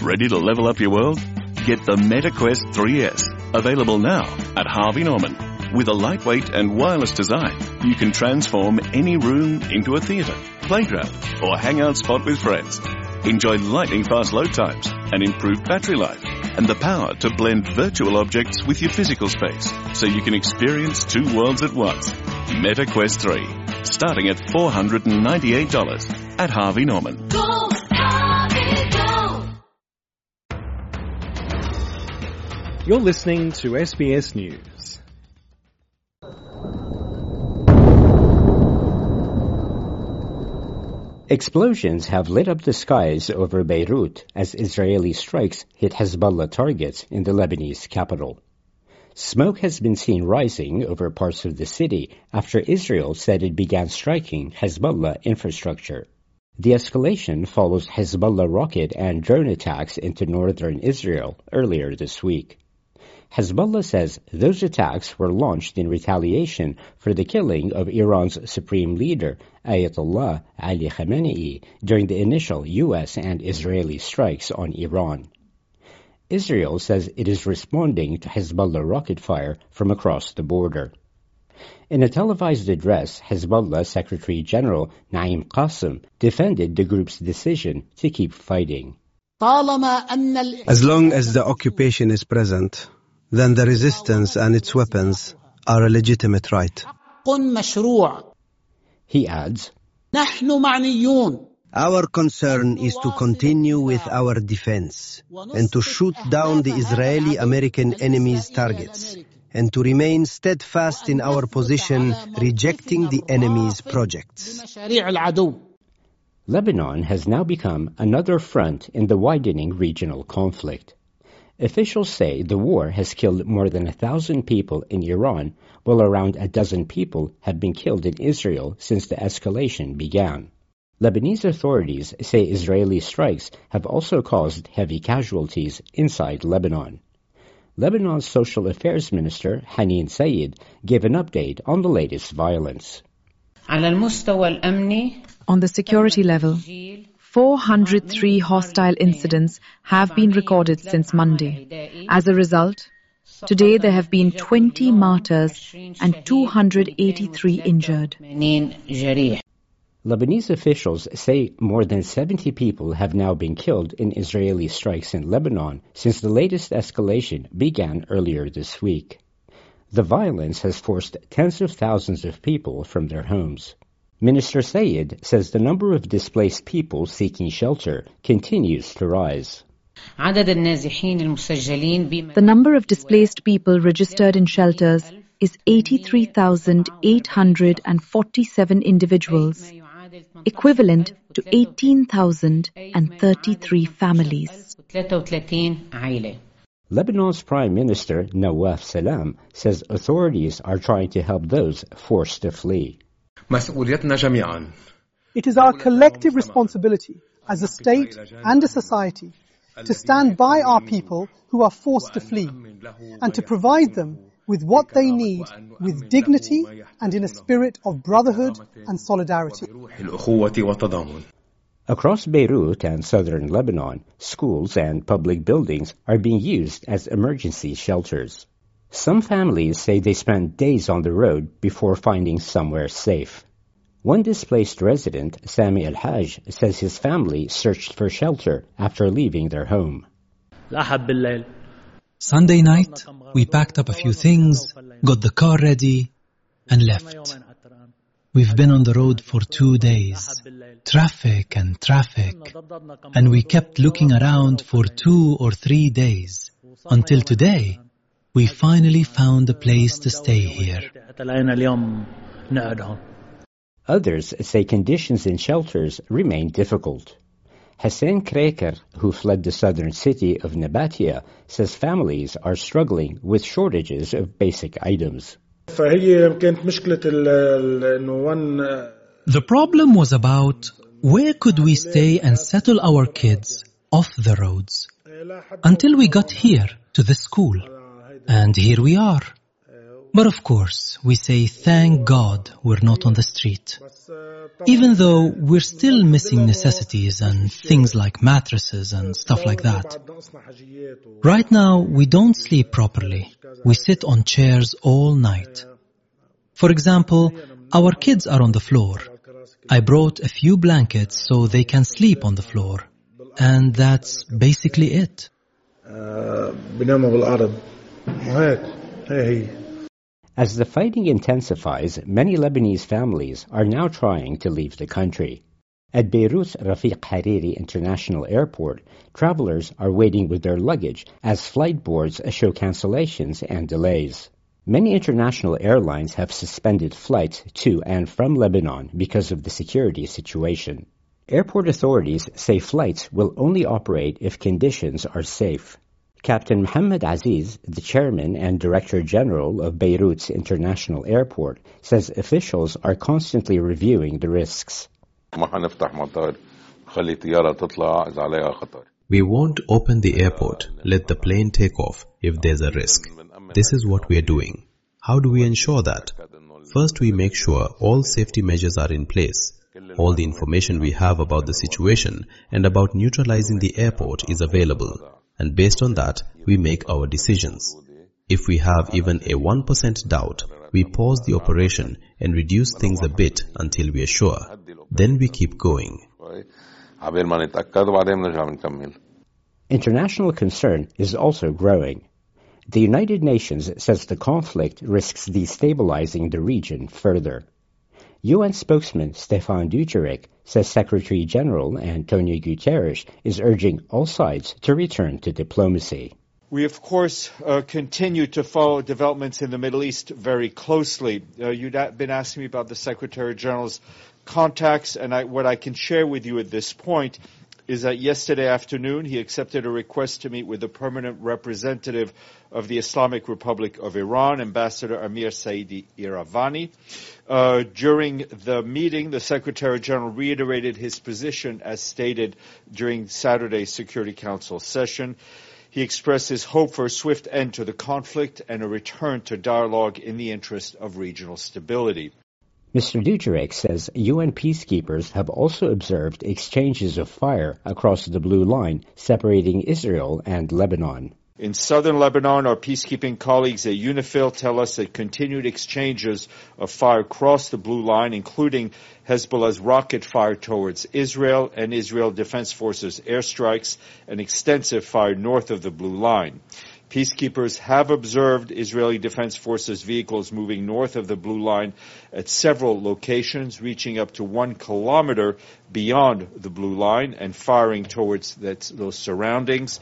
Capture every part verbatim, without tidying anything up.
Ready to level up your world? Get the MetaQuest three S, available now at Harvey Norman. With a lightweight and wireless design, you can transform any room into a theatre, playground, or hangout spot with friends. Enjoy lightning-fast load times and improved battery life, and the power to blend virtual objects with your physical space, so you can experience two worlds at once. MetaQuest three, starting at four hundred ninety-eight dollars at Harvey Norman. Go, Harvey, go! You're listening to S B S News. Explosions have lit up the skies over Beirut as Israeli strikes hit Hezbollah targets in the Lebanese capital. Smoke has been seen rising over parts of the city after Israel said it began striking Hezbollah infrastructure. The escalation follows Hezbollah rocket and drone attacks into northern Israel earlier this week. Hezbollah says those attacks were launched in retaliation for the killing of Iran's supreme leader, Ayatollah Ali Khamenei, during the initial U S and Israeli strikes on Iran. Israel says it is responding to Hezbollah rocket fire from across the border. In a televised address, Hezbollah Secretary General Naim Qassem defended the group's decision to keep fighting. As long as the occupation is present, then the resistance and its weapons are a legitimate right. He adds, Our concern is to continue with our defense and to shoot down the Israeli-American enemy's targets and to remain steadfast in our position, rejecting the enemy's projects. Lebanon has now become another front in the widening regional conflict. Officials say the war has killed more than a thousand people in Iran, while around a dozen people have been killed in Israel since the escalation began. Lebanese authorities say Israeli strikes have also caused heavy casualties inside Lebanon. Lebanon's Social Affairs Minister, Haneen Sayed, gave an update on the latest violence. On the security level, four hundred three hostile incidents have been recorded since Monday. As a result, today there have been twenty martyrs and two hundred eighty-three injured. Lebanese officials say more than seventy people have now been killed in Israeli strikes in Lebanon since the latest escalation began earlier this week. The violence has forced tens of thousands of people from their homes. Minister Sayed says the number of displaced people seeking shelter continues to rise. The number of displaced people registered in shelters is eighty-three thousand eight hundred forty-seven individuals, equivalent to eighteen thousand thirty-three families. Lebanon's Prime Minister Nawaf Salam says authorities are trying to help those forced to flee. It is our collective responsibility as a state and a society to stand by our people who are forced to flee and to provide them with what they need with dignity and in a spirit of brotherhood and solidarity. Across Beirut and southern Lebanon, schools and public buildings are being used as emergency shelters. Some families say they spend days on the road before finding somewhere safe. One displaced resident, Sami Al-Haj, says his family searched for shelter after leaving their home. Sunday night, we packed up a few things, got the car ready, and left. We've been on the road for two days. Traffic and traffic. And we kept looking around for two or three days. Until today, we finally found a place to stay here. Others say conditions in shelters remain difficult. Hussein Kreker, who fled the southern city of Nabatia, says families are struggling with shortages of basic items. The problem was about where could we stay and settle our kids off the roads until we got here to the school. And here we are. But of course, we say thank God we're not on the street. Even though we're still missing necessities and things like mattresses and stuff like that. Right now, we don't sleep properly. We sit on chairs all night. For example, our kids are on the floor. I brought a few blankets so they can sleep on the floor. And that's basically it. As the fighting intensifies, many Lebanese families are now trying to leave the country. At Beirut's Rafiq Hariri International Airport, travelers are waiting with their luggage as flight boards show cancellations and delays. Many international airlines have suspended flights to and from Lebanon because of the security situation. Airport authorities say flights will only operate if conditions are safe. Captain Mohammed Aziz, the chairman and director general of Beirut's International Airport, says officials are constantly reviewing the risks. We won't open the airport, let the plane take off if there's a risk. This is what we are doing. How do we ensure that? First, we make sure all safety measures are in place. All the information we have about the situation and about neutralizing the airport is available. And based on that, we make our decisions. If we have even a one percent doubt, we pause the operation and reduce things a bit until we are sure. Then we keep going. International concern is also growing. The United Nations says the conflict risks destabilizing the region further. U N spokesman Stefan Dujarric says Secretary General Antonio Guterres is urging all sides to return to diplomacy. We, of course, uh, continue to follow developments in the Middle East very closely. Uh, you've been asking me about the Secretary General's contacts, and I, what I can share with you at this point is that yesterday afternoon he accepted a request to meet with the permanent representative of the Islamic Republic of Iran, Ambassador Amir Saidi Iravani. Uh, during the meeting, the Secretary General reiterated his position as stated during Saturday's Security Council session. He expressed his hope for a swift end to the conflict and a return to dialogue in the interest of regional stability. Mister Dujarric says U N peacekeepers have also observed exchanges of fire across the Blue Line separating Israel and Lebanon. In southern Lebanon, our peacekeeping colleagues at UNIFIL tell us that continued exchanges of fire crossed the Blue Line, including Hezbollah's rocket fire towards Israel and Israel Defense Forces airstrikes and extensive fire north of the Blue Line. Peacekeepers have observed Israeli Defense Forces vehicles moving north of the Blue Line at several locations, reaching up to one kilometer beyond the Blue Line and firing towards that, those surroundings.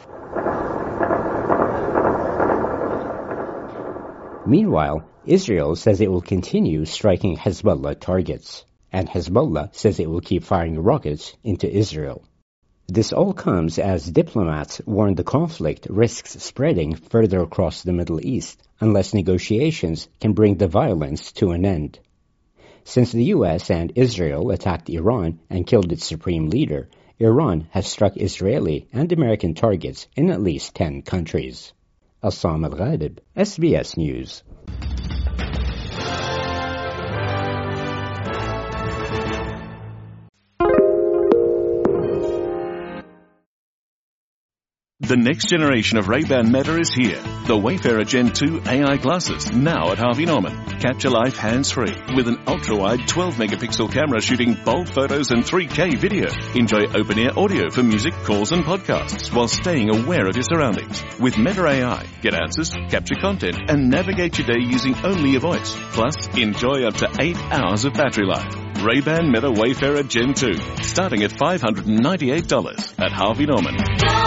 Meanwhile, Israel says it will continue striking Hezbollah targets, and Hezbollah says it will keep firing rockets into Israel. This all comes as diplomats warn the conflict risks spreading further across the Middle East unless negotiations can bring the violence to an end. Since the U S and Israel attacked Iran and killed its supreme leader, Iran has struck Israeli and American targets in at least ten countries. Assam Al-Ghalib, S B S News. The next generation of Ray-Ban Meta is here. The Wayfarer Gen two A I glasses, now at Harvey Norman. Capture life hands-free with an ultra-wide twelve megapixel camera shooting bold photos and three K video. Enjoy open-ear audio for music, calls and podcasts while staying aware of your surroundings. With Meta A I, get answers, capture content and navigate your day using only your voice. Plus, enjoy up to eight hours of battery life. Ray-Ban Meta Wayfarer Gen two, starting at five hundred ninety-eight dollars at Harvey Norman.